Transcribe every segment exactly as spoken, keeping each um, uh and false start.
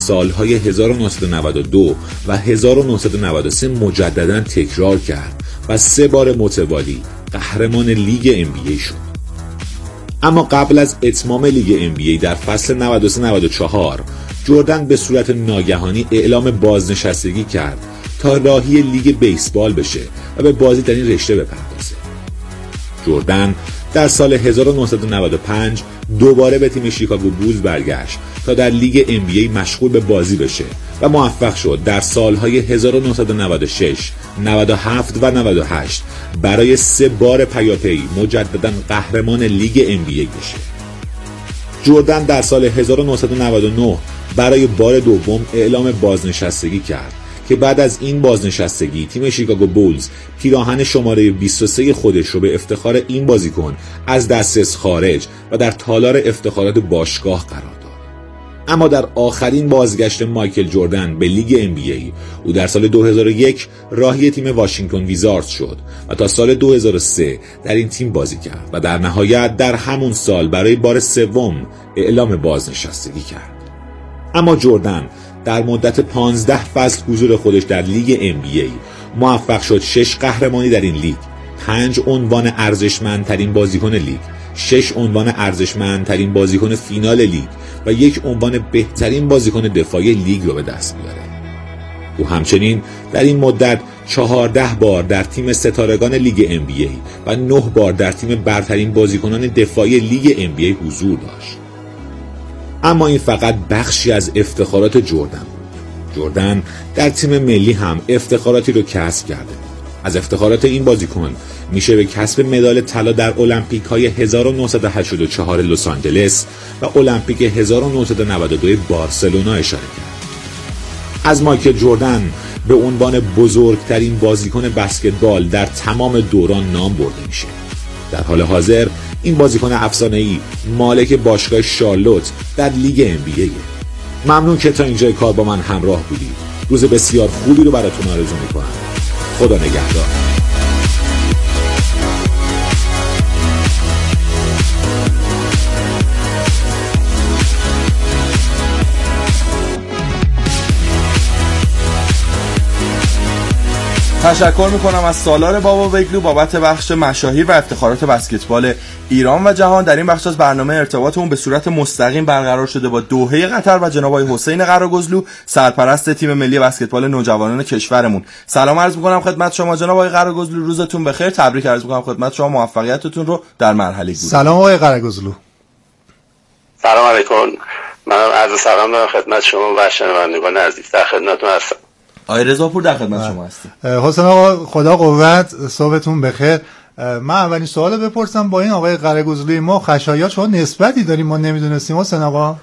سالهای هزار و نهصد و نود و دو و هزار و نهصد و نود و سه مجدداً تکرار کرد و سه بار متوالی قهرمان لیگ ام بی ای شد. اما قبل از اتمام لیگ ام بی ای در فصل نود و سه نود و چهار جردن به صورت ناگهانی اعلام بازنشستگی کرد تا راهی لیگ بیسبال بشه و به بازی در این رشته بپردازه. جردن در سال هزار و نهصد و نود و پنج دوباره به تیم شیکاگو بولز برگشت تا در لیگ ام بی ای مشغول به بازی بشه و موفق شد در سالهای هزار و نهصد و نود و شش، نود و هفت و نود و هشت برای سه بار پیاپی مجددا قهرمان لیگ ام بی ای بشه. جردن در سال هزار و نهصد و نود و نه برای بار دوم اعلام بازنشستگی کرد که بعد از این بازنشستگی تیم شیکاگو بولز پیراهن شماره بیست و سه خودش رو به افتخار این بازیکن از دسترس خارج و در تالار افتخارات باشگاه قرار داد. اما در آخرین بازگشت مایکل جردن به لیگ ام بی ای او در سال دو هزار و یک راهی تیم واشنگتن ویزاردز شد و تا سال دو هزار و سه در این تیم بازی کرد و در نهایت در همون سال برای بار سوم اعلام بازنشستگی کرد. اما جردن در مدت پانزده فصل حضور خودش در لیگ ام بی ای موفق شد شش قهرمانی در این لیگ، پنج عنوان ارزشمندترین بازیکن لیگ، شش عنوان ارزشمندترین بازیکن فینال لیگ و یک عنوان بهترین بازیکن دفاعی لیگ رو به دست بیاره. او همچنین در این مدت چهارده بار در تیم ستارگان لیگ ام بی ای و نه بار در تیم برترین بازیکنان دفاعی لیگ ام بی ای حضور داشت. اما این فقط بخشی از افتخارات جردن بود. جردن در تیم ملی هم افتخاراتی رو کسب کرده. از افتخارات این بازیکن میشه به کسب مدال طلا در المپیک های هزار و نهصد و هشتاد و چهار لس آنجلس و المپیک هزار و نهصد و نود و دو بارسلونا اشاره کرد. از مایکل جردن به عنوان بزرگترین بازیکن بسکتبال در تمام دوران نام برده میشه. در حال حاضر این بازیکن افسانه‌ای مالک باشگاه شارلوت در لیگ ام بی ای. ممنون که تا اینجای کار با من همراه بودید. روز بسیار خوبی رو براتون آرزو میکنم. خدا نگهدار. تشکر میکنم از سالار بابا ویگلو بابت بخش مشاهیر و افتخارات بسکتبال ایران و جهان. در این بخش از برنامه ارتباطمون به صورت مستقیم برقرار شده با دوحه قطر و جناب آقای حسین قراگزلو، سرپرست تیم ملی بسکتبال نوجوانان کشورمون. سلام عرض میکنم خدمت شما جناب آقای قراگزلو، روزتون بخیر. تبریک عرض میکنم خدمت شما، موفقیتتون رو در مرحله گذار. سلام آقای قراگزلو. سلام علیکم. منم عرض سلام دارم خدمت شما و شنوندگان عزیز. در خدمتتون هستم. آقای رضاپور در خدمت شما هستم. حسین آقا خدا قوت، صبحتون بخیر. من اولین سوال بپرسم، با این آقای قراگزلوی ما خشایار شما نسبتی داریم ما نمیدونستیم حسین آقا؟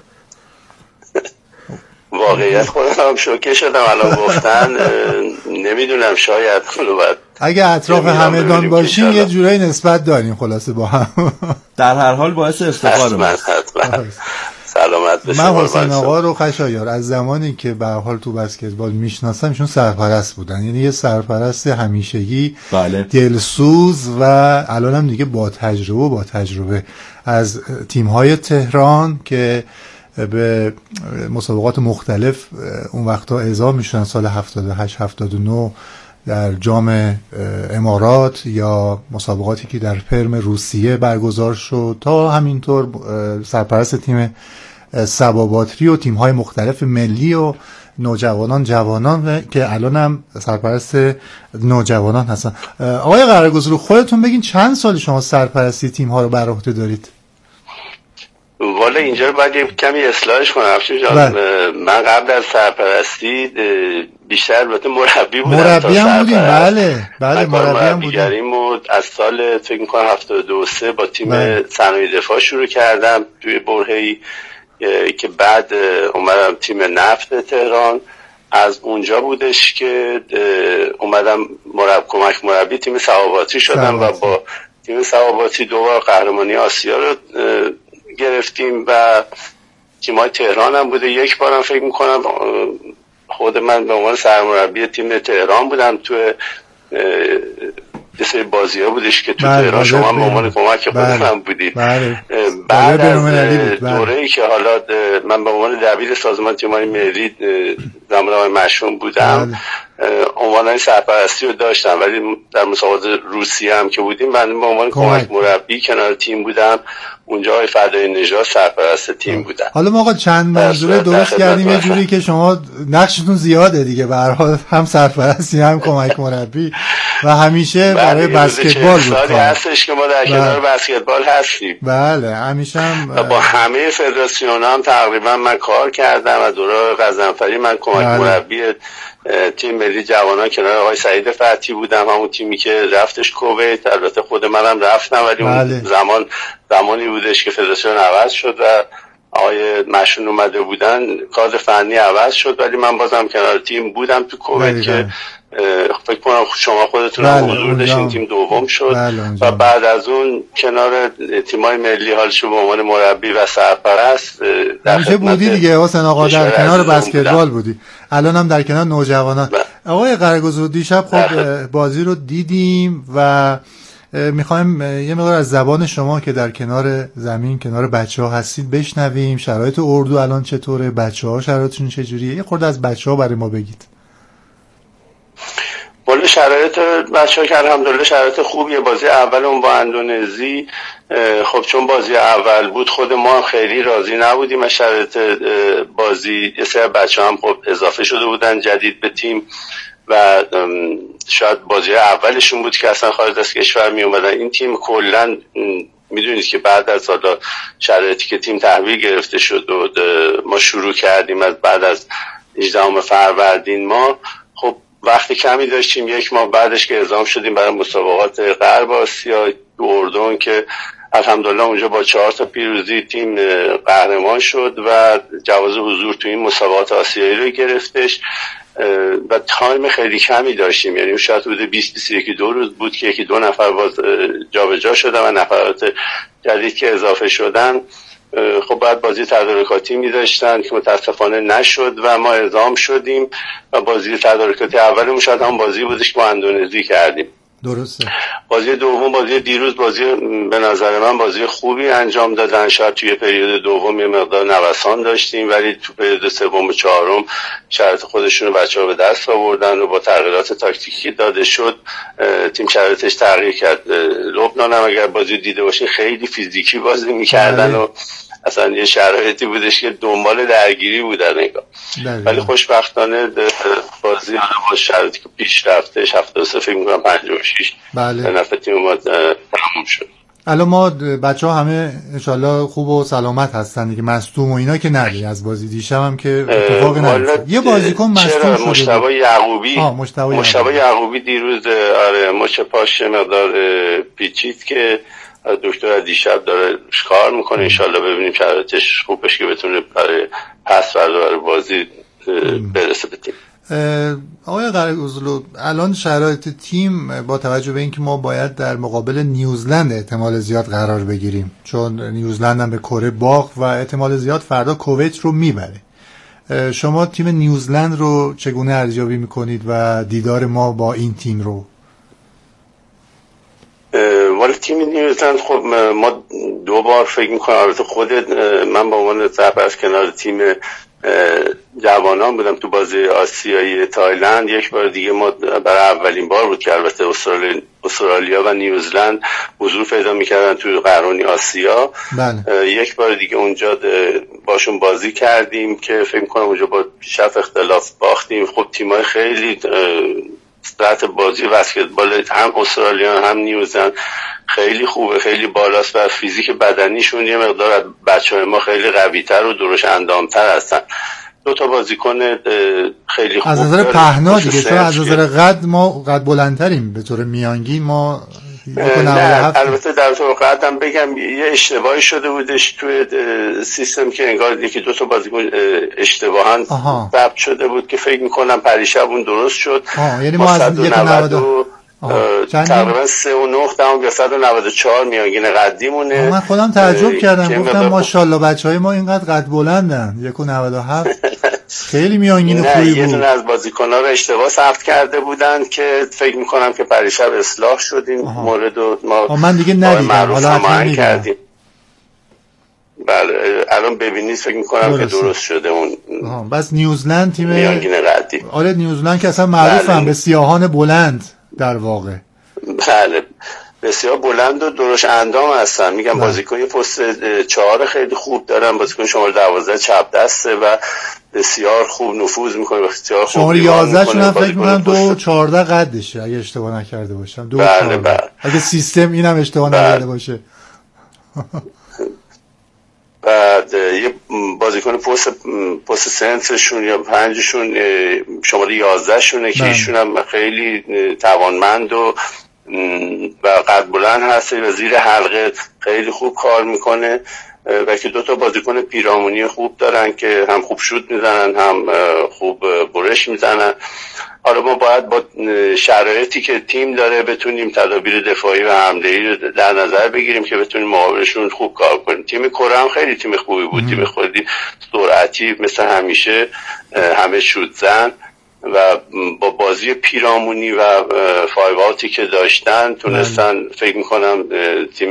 واقعیت خودم هم شوکه شدم الان گفتن. نمیدونم، شاید خلوت اگه اطراف همدان باشیم یه جورایی نسبت داریم خلاصه با هم. در هر حال باعث افتخار من حتما سلامت بشه. من حسین آقا رو خشایار از زمانی که به هر حال تو بسکتبال میشناسم ایشون سرپرست بودن، یعنی یه سرپرست همیشگی، بله. دلسوز و الان هم دیگه با تجربه با تجربه از تیم‌های تهران که به مسابقات مختلف اون وقتا اعزام میشدن، سال هفتاد و هشت هفتاد و نه در جام امارات یا مسابقاتی که در پرم روسیه برگزار شد، تا همینطور سرپرست تیم سباباتری و تیم‌های مختلف ملی و نوجوانان جوانان که الان هم سرپرست نوجوانان هستن. آقای قراگزلو خودتون بگین چند سال شما سرپرستی تیم‌ها رو بر عهده دارید؟ والا اینجا رو باید کمی اصلاحش کنم افشین جان. من قبل از سرپرستی بیشتر البته مربی بودم. مربی هم بودیم، بله بله مربی هم بودیم. از سال فکر می‌کنم هفتاد و دو سه با تیم صنایع دفاع شروع کردم توی برهه‌ای که بعد اومدم تیم نفت تهران. از اونجا بودش که اومدم مربی کمک مربی تیم سباباتری شدم و با تیم سباباتری دو بار قهرمانی آسیا رو گرفتیم و تیم‌های تهران هم بوده. یک بارم فکر میکنم خود من به عنوان سرمربی تیم تهران بودم تو یه سری بازی‌ها بودش که تو بله تهران شما به عنوان کمک خودتون بودید. بله. بعد از دوره‌ای که حالا من به عنوان دبیر سازمان تیم‌های ملی زمان آقای مشروم بودم عنوان سرپرستی رو داشتم، ولی در مسابقات روسیه هم که بودیم من به عنوان کمک مربی کنار تیم بودم. اونجا آقای فدای نژاد سرپرست تیم بودن. حالا ما آقا چند منظوره درست کردیم یه جوری که شما نقشتون زیاده دیگه، به هر حال هم سرپرستی هم کمک مربی و همیشه برای بسکتبال بود. سالی هستش که ما در کنار بسکتبال هستیم. بله همیشه هم با همه فدراسیون‌ها هم تقریبا من کار کردم و دوره قزنفری من کمک مربی تیم ملی جوانان کنار آقای سعید فتحی بودم، همون تیمی که رفتش کویت. البته خود منم رفتم ولی اون زمان زمانی بودش که فدراسیون عوض شد و آقای مشون اومده بودن، کادر فنی عوض شد، ولی من بازم کنار تیم بودم تو کویت که فکر کنم شما خودتون هم حضور داشتین. تیم دوم شد و بعد از اون کنار تیمای ملی حالشو به عنوان مربی و سرپرست همیشه بودی دیگه. حسین آقا در کنار بسکتبال بودی، الان هم در کنار نوجوانان. آقای قره‌گزرو دیشب خب بازی رو دیدیم و میخوایم یه مقدار از زبان شما که در کنار زمین کنار بچه‌ها هستید بشنویم. شرایط اردو الان چطوره؟ بچه‌ها شرایطشون چجوریه؟ یه خورده از بچه‌ها برای ما بگید. والا شرایط بچه‌ها که الحمدلله شرایط خوبیه. بازی اولمون با اندونزی خب چون بازی اول بود خود ما خیلی راضی نبودیم از شرایط بازی. یه سری بچه‌ها هم خب اضافه شده بودن جدید به تیم و شاید بازی اولشون بود که اصلا خارج از کشور می اومدن. این تیم کلا میدونید که بعد از حالا شرایطی که تیم تحویل گرفته شد و ما شروع کردیم از بعد از هجدهم فروردین، ما خب وقت کمی داشتیم. یک ماه بعدش که اعزام شدیم برای مسابقات غرب آسیا تو اردن که الحمدلله اونجا با چهار تا پیروزی تیم قهرمان شد و جواز حضور تو این مسابقات آسیایی رو گرفتش و تایم خیلی کمی داشتیم. یعنی شاید بوده بیست بیست و یک دو روز بود که یکی دو نفر باز جابجا شدن و نفرات جدید که اضافه شدن خب بعد بازی تدارکاتی می داشتن که متاسفانه نشد و ما اعزام شدیم و بازی تدارکاتی اولمون شاید هم بازی بودش که با اندونزی کردیم. درسته. بازی دوم بازی دیروز بازی به نظر من بازی خوبی انجام دادن. شاید توی پریود دوم یه مقدار نوسان داشتیم ولی تو پریود سوم و چهارم شرایط خودشون رو بچه‌ها به دست آوردن و با تغییرات تاکتیکی داده شد تیم شرایطش تغییر کرد. لبنان هم اگر بازی دیده باشین خیلی فیزیکی بازی می‌کردن و اصلا یه شرایطی بودش که دنبال درگیری بودن نگاه. ولی خوشبختانه بازی با شرایطی که پیش رفتش هفتاد و سه فکر می‌کنم پنجاه و شش به نفع تیم ما تموم شد. الان ما بچه‌ها همه انشالله خوب و سلامت هستن دیگه، مصدوم و اینا که نداری. از بازی دیشب هم که اتفاقی نیفتاد. یه بازیکن مصدوم شده. مجتبی یعقوبی مجتبی یعقوبی دیروز آره مچ پاش مقدار پیچید که دکتر دیشب داره کار میکنه. انشالله ببینیم شرایطش خوب بشه که بتونه برای پس فردا برای بازی برسه به تیم. آقای قره‌گزرو الان شرایط تیم با توجه به اینکه ما باید در مقابل نیوزلند احتمال زیاد قرار بگیریم چون نیوزلند هم به کره باخت و احتمال زیاد فردا کویت رو میبره، شما تیم نیوزلند رو چگونه ارزیابی میکنید و دیدار ما با این تیم رو؟ ولی تیم نیوزلند خب ما دو بار فکر میکنم، البته خودت من با عنوان سرپرست کنار تیم جوانان بودم تو بازی آسیایی تایلند. یک بار دیگه ما برای اولین بار بود که البته استرالیا, استرالیا و نیوزلند حضور پیدا میکردن تو قهرمانی آسیا. بله. یک بار دیگه اونجا باشون بازی کردیم که فکر میکنم اونجا با پیشرفت اختلاف باختیم. خب تیمای خیلی سطح بازی بسکتبال هم استرالیا هم نیوزلند خیلی خوبه، خیلی بالاست و فیزیک بدنیشون یه مقدار از بچه‌های ما خیلی قوی‌تر و درشت اندام‌تر هستن. دو تا بازیکن خیلی خوب از نظر پهنا دیگه، چون از نظر قد ما قد بلندتریم به طور میانگین ما نه البته در طور قدم بگم یه اشتباهی شده بودش توی سیستم که انگار یکی دو تا بازیکن اشتباهاً ضبط شده بود که فکر می‌کنم پریشب اون درست شد. یعنی ما از یک نود تقریبا سه و نه دهم یا صد و نود و چهار میانگین قدیمونه. من خودم تعجب کردم گفتم ماشاءالله بچهای ما اینقدر قد بلندن. یک و نود و هفت خیلی میانگین خوبی بود. یه دونه از بازیکن‌ها رو اشتباه ثبت کرده بودن که فکر می‌کنم که پریشب اصلاح شد این مورد و ما من دیگه ندیدم، حالا حتما کردیم. بله الان ببینید فکر می‌کنم که درست شده اون. آها بس نیوزلند تیم میانگین قدی. آره نیوزلند که اصلا معروفن بله. به سیاهان بلند در واقع. بله بسیار بلند و درشت اندام هستن. میگم بازیکن پست چهار خیلی خوب دارن، بازیکن شماره دوازده چپ دسته و بسیار خوب نفوذ میکنه، بسیار خوب شماره یازده شون هم فکر میکنم دو چهارده قدشه اگه اشتباه نکرده باشم. دو بله بله. اگه سیستم اینم اشتباه بله. نکرده باشه. بعد یه بازیکن پست پست سنترشون یا پنجشون شماره یازده شونه که ایشون هم خیلی توانمند و و قد بلند هست و زیر حلقه خیلی خوب کار میکنه و که دو تا بازیکن پیرامونی خوب دارن که هم خوب شوت میزنن هم خوب برش میزنن. حالا ما باید با شرایطی که تیم داره بتونیم تدابیر دفاعی و حمله‌ای رو در نظر بگیریم که بتونیم مقابلشون خوب کار کنیم. تیم کره هم خیلی تیم خوبی بود، تیم خیلی سرعتی مثل همیشه، همه شوت زن و با بازی پیرامونی و فایو آوتی که داشتن تونستن فکر میکنم تیم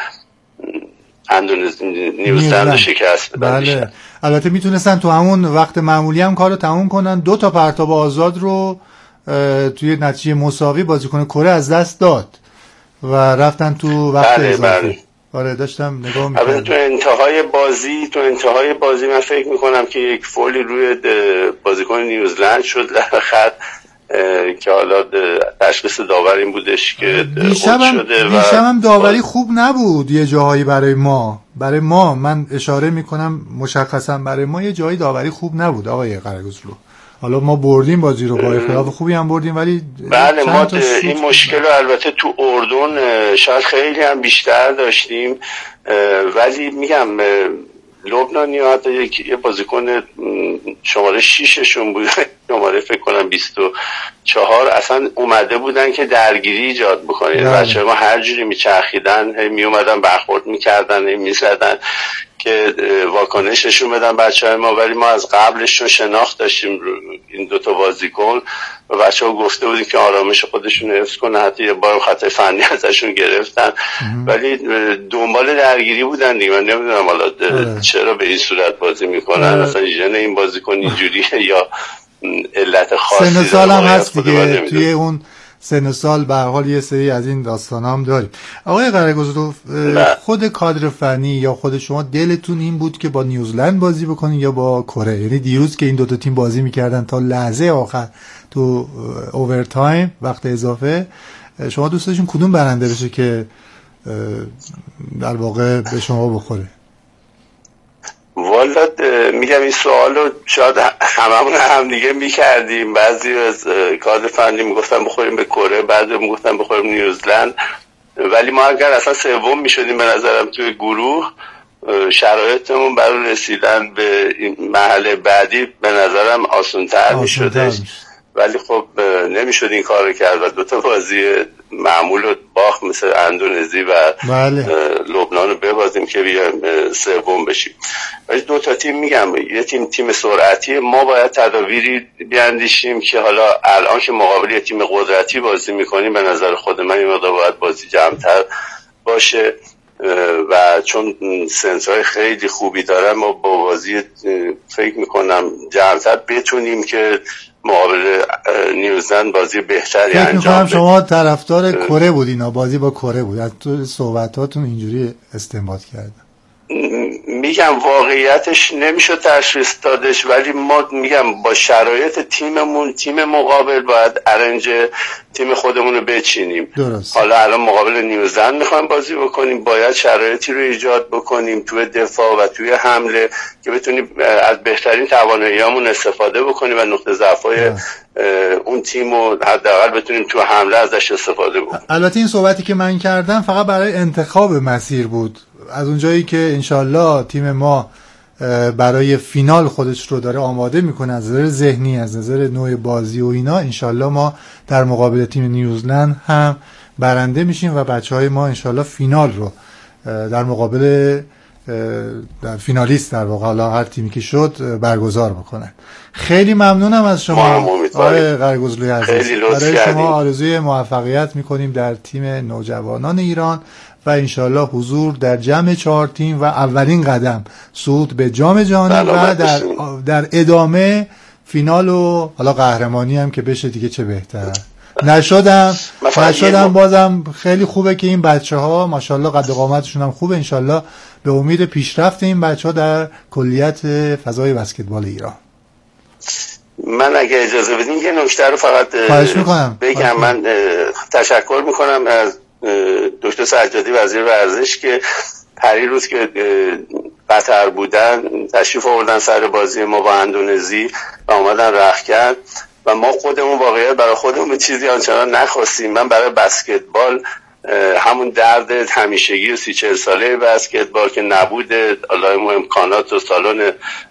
نیوزلند رو شکست بدن. بله البته میتونستن تو همون وقت معمولی هم کارو تموم کنن. دو تا پرتاب آزاد رو توی نتیجه مساوی بازیکن کره از دست داد و رفتن تو وقت بله اضافه. بله. آره داشتم نگاه می‌کردم. البته تو انتهای بازی تو انتهای بازی من فکر میکنم که یک فولی روی بازیکن نیوزلند شد در خط که حالا تشخیص داور این بودش که دیشب شده. دیشب هم داوری خوب نبود یه جاهایی برای ما برای ما من اشاره میکنم مشخصا برای ما یه جایی داوری خوب نبود آقای قره‌گوزلو. حالا ما بردیم بازی رو با اختلاف خوبی هم بردیم ولی بله ما این مشکل رو البته تو اردن شاید خیلی هم بیشتر داشتیم ولی میگم لبنانی ها حتی یه بازیکن شماره شیششون بود شماره فکر کنم بیست و چهار اصلا اومده بودن که درگیری ایجاد بکنه. بچه ما هر جوری میچرخیدن می اومدن برخورد میکردن میزدن که واکنششون بدن بچه های ما، ولی ما از قبلشون شناخت داشتیم این دوتا بازیکن و بچه ها گفته بودیم که آرامش خودشون حفظ کنه. حتی یه بارم خطای فنی ازشون گرفتن ولی دنبال درگیری بودن دیگه. من نمیدونم حالا چرا به این صورت بازی میکنن، اصلا ژن این بازیکن اینجوریه یا علت خاصی سن سال هم هست دیگه. توی اون سن سال به هر حال یه سری از این داستانا هم داریم. آقای قره‌گوزلو خود کادر فنی یا خود شما دلتون این بود که با نیوزلند بازی بکنین یا با کره؟ یعنی دیروز که این دوتا تیم بازی میکردن تا لحظه آخر تو اوورتایم وقت اضافه شما دوست داشتین کدوم برنده بشه که در واقع به شما بخوره؟ والا میگم این سوال رو شاید هممون هم دیگه میکردیم. بعضی از کادر فنی میگفتن بخوریم به کره، بعضی میگفتن بخوریم نیوزلند، ولی ما اگر اصلا سوم میشدیم به نظرم توی گروه شرایطمون برای رسیدن به مرحله بعدی به نظرم آسان‌تر میشدش، ولی خب نمیشد این کار رو کرد و دوتا بازی معمول رو باخت مثل اندونزی و بله. لبنان رو ببازیم که بیایم سوم بشیم. ولی دو تا تیم میگم یه تیم تیم سرعتی، ما باید تدابیری بیاندیشیم که حالا الان که مقابل یه تیم قدرتی بازی میکنیم به نظر خود من این مقدار باید بازی جمع‌تر باشه و چون سنس‌های خیلی خوبی دارن ما با بازی فکر میکنم جمع‌تر بتونیم که مقابل نیوزلند بازی بهتری انجام بدیم. شما طرفدار کره بودین، بازی با کره بود، از تو صحبتاتون اینجوری استنباط کردم. میگم واقعیتش نمیشه تشخیص دادش، ولی ما میگم با شرایط تیممون تیم مقابل باید ارنج تیم خودمون رو بچینیم. درست. حالا الان مقابل نیوزلند میخوایم بازی بکنیم، باید شرایطی رو ایجاد بکنیم توی دفاع و توی حمله که بتونیم از بهترین تواناییامون استفاده بکنیم و نقطه ضعف‌های اون تیم رو حداقل بتونیم تو حمله ازش استفاده بکنیم. البته این صحبتی که من کردم فقط برای انتخاب مسیر بود. از اونجایی که انشالله تیم ما برای فینال خودش رو داره آماده میکنه از نظر ذهنی، از نظر نوع بازی و اینا، انشالله ما در مقابل تیم نیوزلند هم برنده میشیم و بچهای ما انشالله فینال رو در مقابل در فینالیست در واقع حالا هر تیمی که شد برگزار بکنن. خیلی ممنونم از شما آقای قره‌گزلوی عزیز. برای شما آرزوی موفقیت میکنیم در تیم نوجوانان ایران و انشالله حضور در جمع چهار تیم و اولین قدم صعود به جام جهانی و در در ادامه فینال و حالا قهرمانی هم که بشه دیگه چه بهتر. نشدم نشدم بازم خیلی خوبه که این بچه ها ماشاءالله قد و قامتشون هم خوبه. انشالله به امید پیشرفت این بچه ها در کلیت فضای بسکتبال ایران. من اگه اجازه بدین یه نکته رو فقط بگم. من تشکر میکنم از دکتر سجادی وزیر ورزش که پریروز که قطر بودن تشریف آوردن سر بازی ما با اندونزی و اومدن رختکن و ما خودمون واقعیت برای خودمون به چیزی آنچنان نخواستیم. من برای بسکتبال همون درد همیشگی و سی چهل ساله بسکتبال که نبوده علائم و امکانات و سالن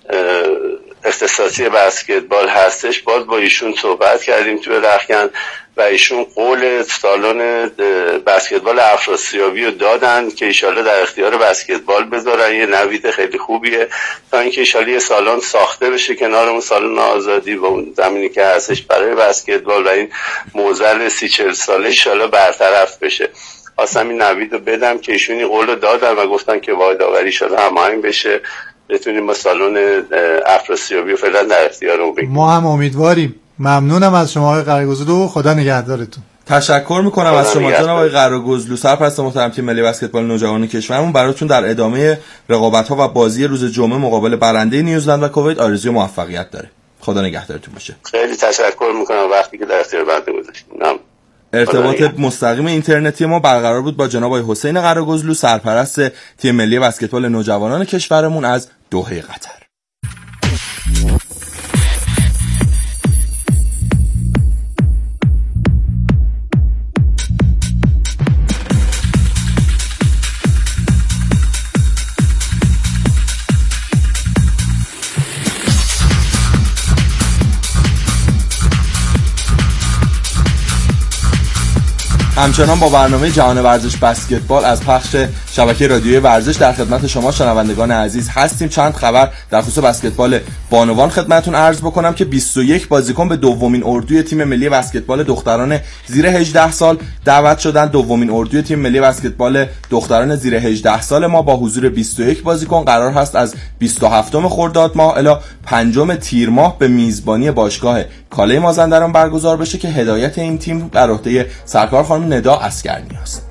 اختصاصی بسکتبال هستش باز با ایشون صحبت کردیم توی رختکن و ایشون قول سالن بسکتبال افراسیابی رو دادن که ایشالا در اختیار بسکتبال بذارن. یه نوید خیلی خوبیه تا اینکه ایشالا یه سالن ساخته بشه کنار اون سالن آزادی و اون زمینی که هستش برای بسکتبال و این معضل سی چهل ساله ایشالا برطرف بشه. خواستم این نوید رو بدم که ایشون این قول رو دادن و گفتن که واحدآوری ایشالا هماهنگ بشه بتونیم با سالن افراسیابی فعلا در اختیارمون بگیریم. ما هم امیدواریم. ممنونم از شما آقای قره‌گزلو. خدا نگهدارتون. تشکر میکنم از شما جناب آقای قره‌گزلو سرپرست محترم تیم ملی بسکتبال نوجوانان کشورمون. براتون در ادامه رقابت‌ها و بازی روز جمعه مقابل برنده نیوزلند و کویت آرزوی موفقیت داره. خدا نگهدارتون باشه. خیلی تشکر میکنم وقتی که در اختیار بنده گذاشتید. ارتباط مستقیم اینترنتی ما برقرار بود با جناب آقای حسین قره‌گزلو سرپرست تیم ملی بسکتبال نوجوانان کشورمون از دوحه قطر. همچنان با برنامه جهان ورزش بسکتبال از پخش شبکه رادیویی ورزش در خدمت شما شنوندگان عزیز هستیم. چند خبر در خصوص بسکتبال بانوان خدمتتون عرض بکنم که بیست و یک بازیکن به دومین اردوی تیم ملی بسکتبال دختران زیر هجده سال دعوت شدند. دومین اردوی تیم ملی بسکتبال دختران زیر هجده سال ما با حضور بیست و یک بازیکن قرار هست از بیست و هفتم خرداد ماه الی پنجم تیر ماه به میزبانی باشگاه کاله مازندران برگزار بشه که هدایت این تیم بر عهده سرکار خانم ندا اسگرنی است.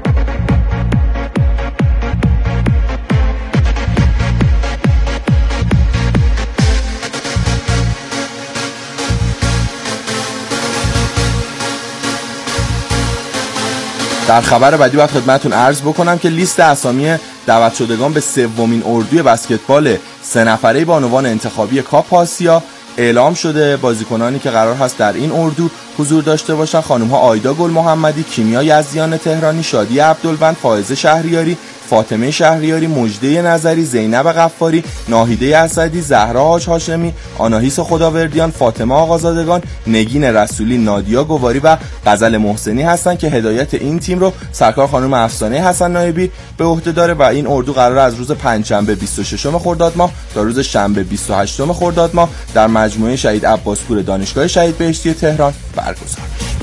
در خبر بعدی باید خدمتتون عرض بکنم که لیست اسامی دعوت شدگان به سومین اردوی بسکتبال سه نفره بانوان انتخابی کاپ آسیا اعلام شده. بازیکنانی که قرار هست در این اردو حضور داشته باشن خانم‌ها آیدا گل محمدی، کیمیا یزدیان تهرانی، شادی عبدالوند، فائزه شهریاری، فاطمه شهریاری، مژده نظری، زینب غفاری، ناهیده اسدی، زهرا حاج هاشمی، آناهیس خداوردیان، فاطمه آقازادگان، نگین رسولی، نادیا گواری و غزل محسنی هستند که هدایت این تیم رو سرکار خانم افسانه حسن نایبی به عهده داره و این اردو قرار از روز پنجشنبه بیست و ششم خرداد ماه تا روز شنبه بیست و هشتم خرداد ماه در مجموعه شهید عباسپور دانشگاه شهید بهشتی تهران برگزار بشه.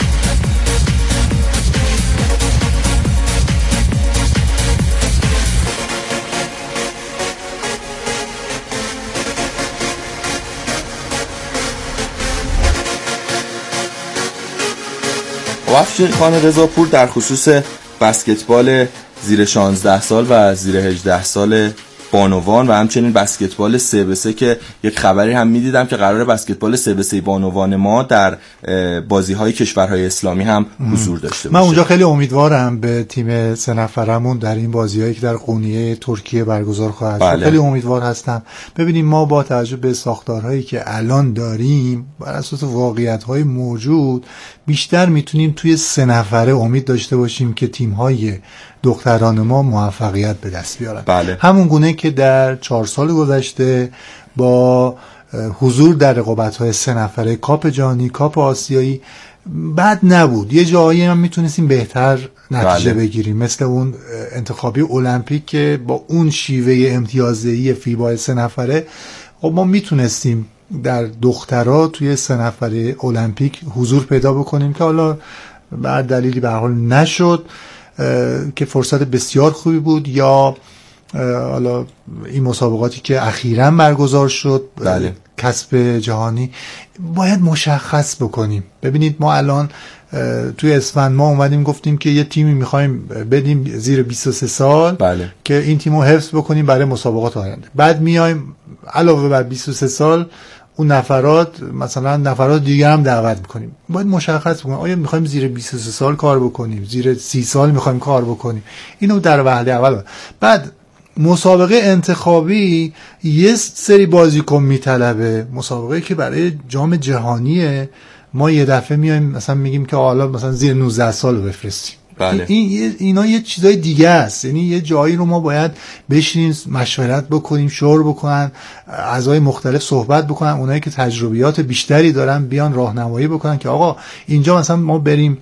افشین خان رضاپور در خصوص بسکتبال زیر شانزده سال و زیر هجده سال بانوان و همچنین بسکتبال سه به سه که یک خبری هم میدیدم که قراره بسکتبال سه به سه بانوان ما در بازی‌های کشورهای اسلامی هم حضور داشته باشه. من اونجا خیلی امیدوارم به تیم سه نفرمون در این بازی‌هایی که در قونیه ترکیه برگزار خواهد شد. خیلی امیدوار هستم. ببینیم ما با توجه به ساختارهایی که الان داریم بر اساس واقعیت‌های موجود بیشتر میتونیم توی سه نفره امید داشته باشیم که تیم‌های دختران ما موفقیت به دست بیارن. بله. همون گونه که در چهار سال گذشته با حضور در رقابت‌های سه نفره کاپ جهانی، کاپ آسیایی بد نبود. یه جایی هم میتونستیم بهتر نتیجه بله. بگیریم، مثل اون انتخابی المپیک که با اون شیوه امتیازدهی فیبا سه نفره خب ما میتونستیم در دخترها توی سه نفره المپیک حضور پیدا بکنیم که حالا بر دلیلی به هر حال نشد، که فرصت بسیار خوبی بود. یا حالا این مسابقاتی که اخیراً برگزار شد، بله. کسب جهانی، باید مشخص بکنیم. ببینید ما الان توی اسفند ما اومدیم گفتیم که یه تیمی میخوایم بدیم زیر بیست و سه سال، بله. که این تیمو حفظ بکنیم برای مسابقات آینده. بعد میایم علاوه بر بیست و سه سال اون نفرات مثلا نفرات دیگه هم دعوت میکنیم. باید مشخص بکنیم آیا میخوایم زیر بیست و سه سال کار بکنیم، زیر سی سال میخوایم کار بکنیم. اینو در وهله اول باید. بعد مسابقه انتخابی یه سری بازیکن میطلبه، مسابقه که برای جام جهانیه ما یه دفعه میایم مثلا میگیم که حالا مثلا زیر نوزده سال بفرستیم. بله. این اینا یه چیزای دیگه است. یعنی یه جایی رو ما باید بشینیم مشورت بکنیم، شور بکنن، اعضای مختلف صحبت بکنن، اونایی که تجربیات بیشتری دارن بیان راهنمایی بکنن که آقا اینجا مثلا ما بریم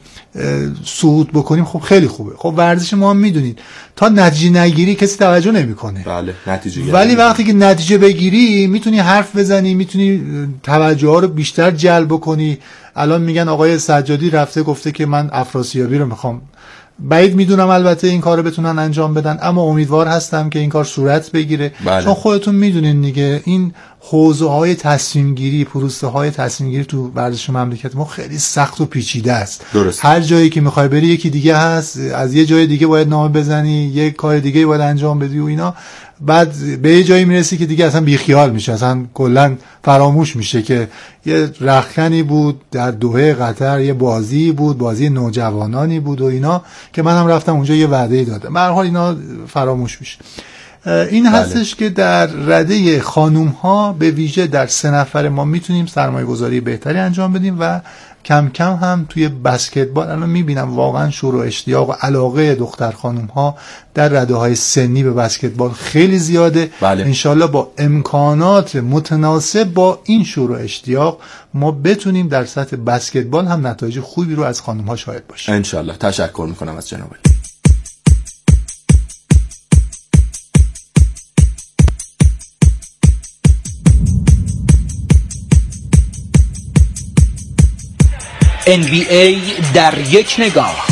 صعود بکنیم. خب خیلی خوبه. خب ورزش ما هم میدونید تا نتیجه نگیری کسی توجه نمیکنه. بله نتیجه. ولی وقتی که نتیجه بگیری میتونی حرف بزنی، میتونی توجه ها رو بیشتر جلب کنی. الان میگن آقای سجادی رفته گفته که من افراسیابی رو میخوام. بعید میدونم البته این کار رو بتونن انجام بدن، اما امیدوار هستم که این کار صورت بگیره. بله. چون خودتون میدونین دیگه این حوزه های تصمیم گیری، پروسه های تصمیم گیری تو ورزش مملکت ما خیلی سخت و پیچیده است. درست. هر جایی که میخوای بری یکی دیگه هست، از یه جای دیگه باید نامه بزنی، یه کار دیگه باید انجام بدی و اینا. بعد به یه جایی میرسی که دیگه اصلا بیخیال میشه، اصلا کلا فراموش میشه که یه رختکنی بود در دوحه قطر، یه بازی بود، بازی نوجوانانی بود و اینا که من هم رفتم اونجا یه وعده دادم. به هر حال اینا فراموش میشه. این بله. هستش که در رده خانوم ها به ویژه در سه نفر ما میتونیم سرمایه گذاری بهتری انجام بدیم و کم کم هم توی بسکتبال الان میبینم واقعا شور و اشتیاق و علاقه دختر خانوم ها در رده های سنی به بسکتبال خیلی زیاده. بله. انشالله با امکانات متناسب با این شور و اشتیاق ما بتونیم در سطح بسکتبال هم نتایج خوبی رو از خانوم ها شاهد باشیم. انشالله. تشکر میکنم از جناب. ان بی ای در یک نگاه.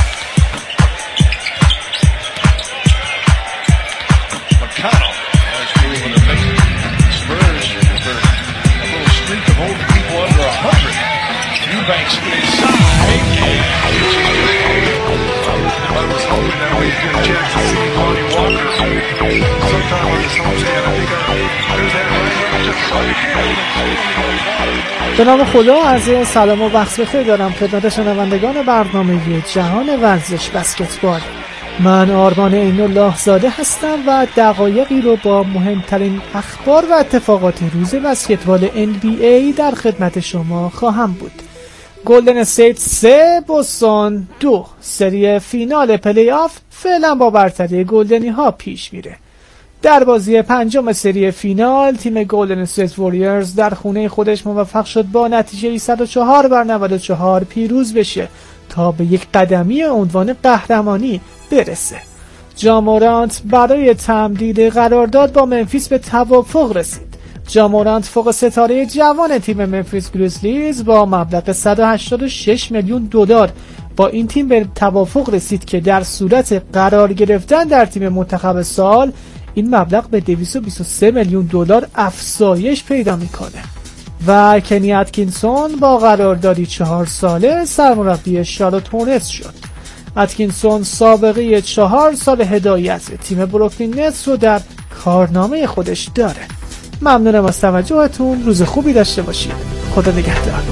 به نام خدا عرض سلام و وقت بخیر دارم خدمت شنوندگان برنامه جهان ورزش بسکتبال. من آرمان عین الله زاده هستم و دقایقی رو با مهمترین اخبار و اتفاقات روز بسکتبال ان بی ای در خدمت شما خواهم بود. گلدن استیت سه بوستون دو، سری فینال پلی آف فعلا با برتری گلدنی ها پیش میره. در بازی پنجم سری فینال تیم گلدن استیت واریورز در خونه خودش موفق شد با نتیجه صد و چهار بر نود و چهار پیروز بشه تا به یک قدمی عنوان قهرمانی برسه. جا مورانت برای تمدید قرارداد با منفیس به توافق رسید. جا مورانت فوق ستاره جوان تیم منفیس گریزلیز با مبلغ صد و هشتاد و شش میلیون دلار با این تیم به توافق رسید که در صورت قرار گرفتن در تیم منتخب سال این مبلغ به دویست و بیست و سه میلیون دلار افزایش پیدا میکنه. و کنی اتکینسون با قراردادی چهار ساله سرمربی شارلوت هورنتس شد. اتکینسون سابقه چهار سال هدایت تیم بروکلین نتس رو در کارنامه خودش داره. ممنونم از توجهتون. روز خوبی داشته باشید. خدا نگهدار.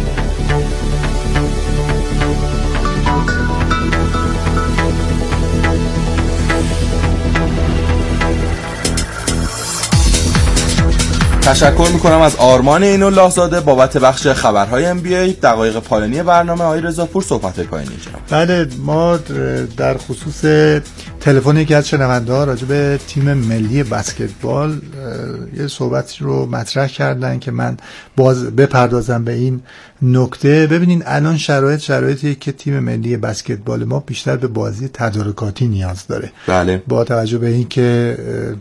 تشکر میکنم از آرمان اینالله زاده بابت بخش خبرهای ام بی ای. دقایق پایانی برنامه آقای رضاپور صحبت پایانی جناب. بله، ما در خصوص تلفن یکی از شنونده‌ها راجع به تیم ملی بسکتبال یه صحبتی رو مطرح کردن که من باز بپردازم به این نکته. ببینین الان شرایط شرایطی که تیم ملی بسکتبال ما بیشتر به بازی تدارکاتی نیاز داره. بله. با توجه به این که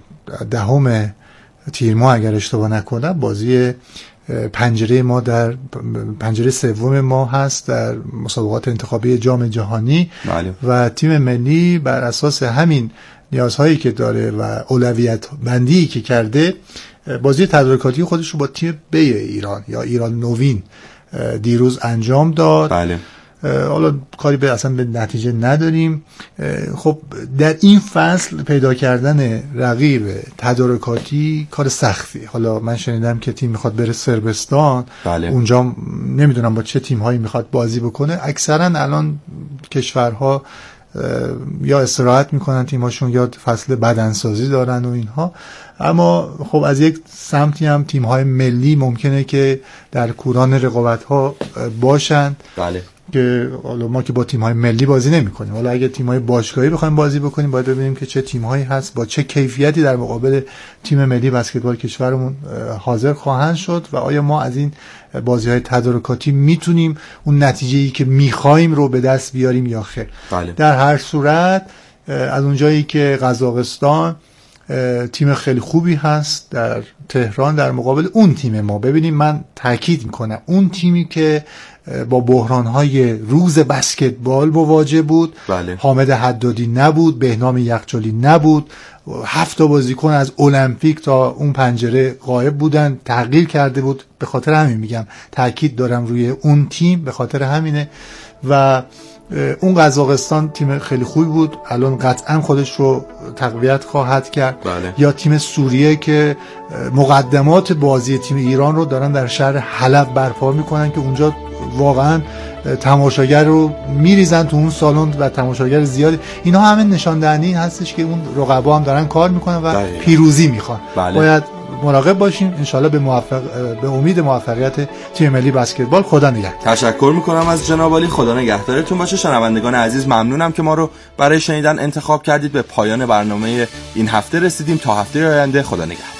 دهم تیر ماه اگر اشتباه نکنم بازی پنجره ما در پنجره سوم ما هست در مسابقات انتخابی جام جهانی. بله. و تیم ملی بر اساس همین نیازهایی که داره و اولویت بندی که کرده بازی تدارکاتی خودش رو با تیم بی ایران یا ایران نوین دیروز انجام داد. بله. حالا کاری به اصلا به نتیجه نداریم. خب در این فصل پیدا کردن رقیب تدارکاتی کار سختی. حالا من شنیدم که تیم میخواد بره صربستان. بله. اونجا نمیدونم با چه تیم هایی میخواد بازی بکنه. اکثرا الان کشورها یا استراحت میکنن تیماشون یا فصل بدنسازی دارن و اینها. اما خب از یک سمتی هم تیم‌های ملی ممکنه که در کوران رقابت‌ها باشن. بله. که حالا ما که با تیم‌های ملی بازی نمی‌کنیم، حالا اگه تیم‌های باشگاهی بخوایم بازی بکنیم باید ببینیم که چه تیم‌هایی هست با چه کیفیتی در مقابل تیم ملی بسکتبال کشورمون حاضر خواهند شد و آیا ما از این بازی‌های تدارکاتی میتونیم اون نتیجه‌ای که می‌خوایم رو به دست بیاریم یا خیر. بله. در هر صورت از اونجایی که قزاقستان تیم خیلی خوبی هست در تهران در مقابل اون تیم ما، ببینیم من تاکید میکنم اون تیمی که با بحرانهای روز بسکتبال مواجه بود. بله. حامد حدادی نبود، بهنام یخچالی نبود، هفت تا بازیکن از المپیک تا اون پنجره غایب بودن، تغییر کرده بود. به خاطر همین میگم تاکید دارم روی اون تیم، به خاطر همینه. و اون قزاقستان تیم خیلی خوبی بود، الان قطعا خودش رو تقویت خواهد کرد. بله. یا تیم سوریه که مقدمات بازی تیم ایران رو دارن در شهر حلب برپا میکنن که اونجا واقعا تماشاگر رو میریزن تو اون سالن و تماشاگر زیادی. اینا همه نشان دهنده هستش که اون رقبا هم دارن کار میکنن و بله. پیروزی میخوان. بله. باید مراقب باشیم. انشالله به موفق به امید موفقیت تیم ملی بسکتبال. خدا نگهدار. تشکر میکنم از جناب عالی. خدا نگهدارتون باشه. شنوندگان عزیز ممنونم که ما رو برای شنیدن انتخاب کردید. به پایان برنامه این هفته رسیدیم. تا هفته آینده خدا نگهدار.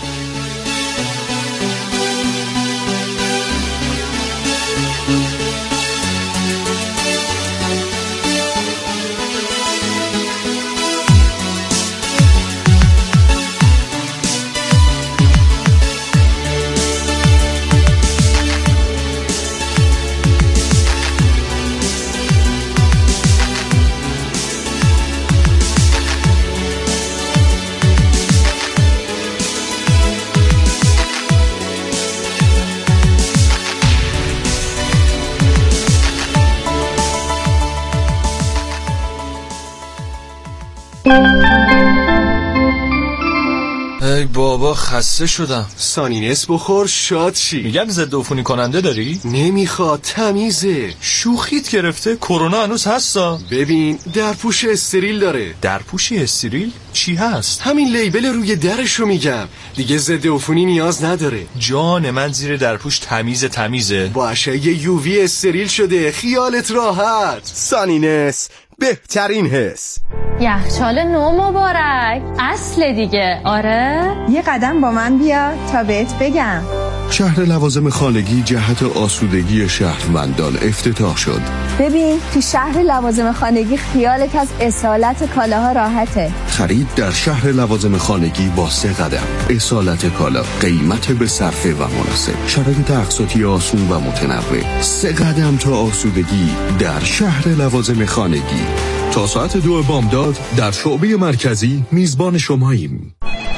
ای بابا خسته شدم. سانینس بخور شاد شی. میگم ضد عفونی کننده داری؟ نمیخواد، تمیزه. شوخیت گرفته؟ کرونا هنوز هستا؟ ببین درپوش استریل داره. درپوشی استریل؟ چی هست؟ همین لیبل روی درش رو میگم. دیگه ضد عفونی نیاز نداره. جان من زیر درپوش تمیز تمیزه. با اشعه یووی استریل شده، خیالت راحت. سانینس بهترین حس. یخچال نو مبارک. اصل دیگه. آره یه قدم با من بیا تا بهت بگم. شهر لوازم خانگی جهت آسودگی شهروندان افتتاح شد. ببین تو شهر لوازم خانگی خیالت از اصالت کالاها راحته. خرید در شهر لوازم خانگی با سه قدم. اصالت کالا، قیمت به صرفه و مناسب، شرایط اقساطی آسون و متنوع. سه قدم تا آسودگی در شهر لوازم خانگی. تا ساعت دو بامداد در شعبه مرکزی میزبان شماییم.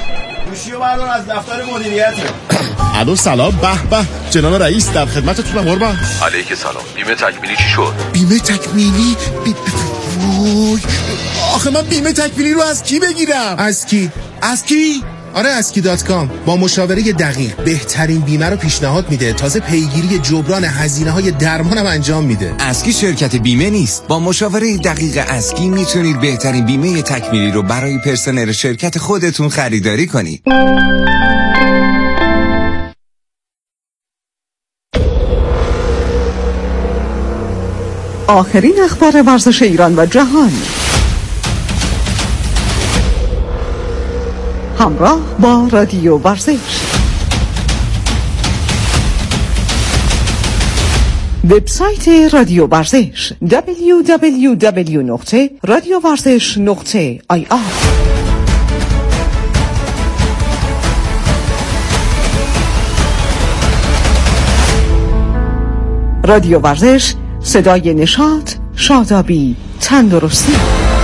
گوشیو بردار از دفتر مدیریت. الو سلام. به به جناب رئیس در خدمتتونم. قربان. علیک سلام. بیمه تکمیلی چی شد؟ بیمه تکمیلی بی... وای آخه من بیمه تکمیلی رو از کی بگیرم؟ از کی؟ از کی؟ آره اسکی دات کام با مشاوره دقیق بهترین بیمه رو پیشنهاد میده. تازه پیگیری جبران هزینه‌های درمان هم انجام میده. اسکی شرکت بیمه نیست. با مشاوره دقیق اسکی میتونید بهترین بیمه تکمیلی رو برای پرسنل شرکت خودتون خریداری کنید. آخرین اخبار ورزش ایران و جهان همراه با رادیو ورزش. وبسایت رادیو ورزش دبلیو دبلیو دبلیو نقطه رادیو ورزش نقطه آی آر. رادیو ورزش، صدای نشاط، شادابی، تندرستی.